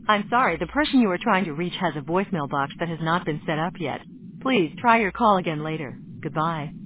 I'm sorry, the person you are trying to reach has a voicemail box that has not been set up yet. Please try your call again later. Goodbye.